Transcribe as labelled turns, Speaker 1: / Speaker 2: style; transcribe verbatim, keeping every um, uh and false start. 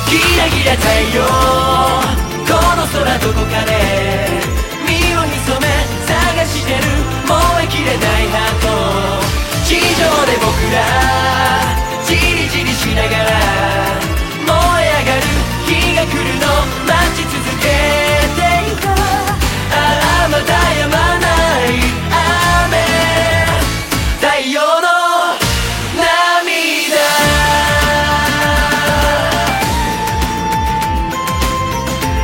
Speaker 1: ギラギラ太陽、この空どこかで身を潜め探してる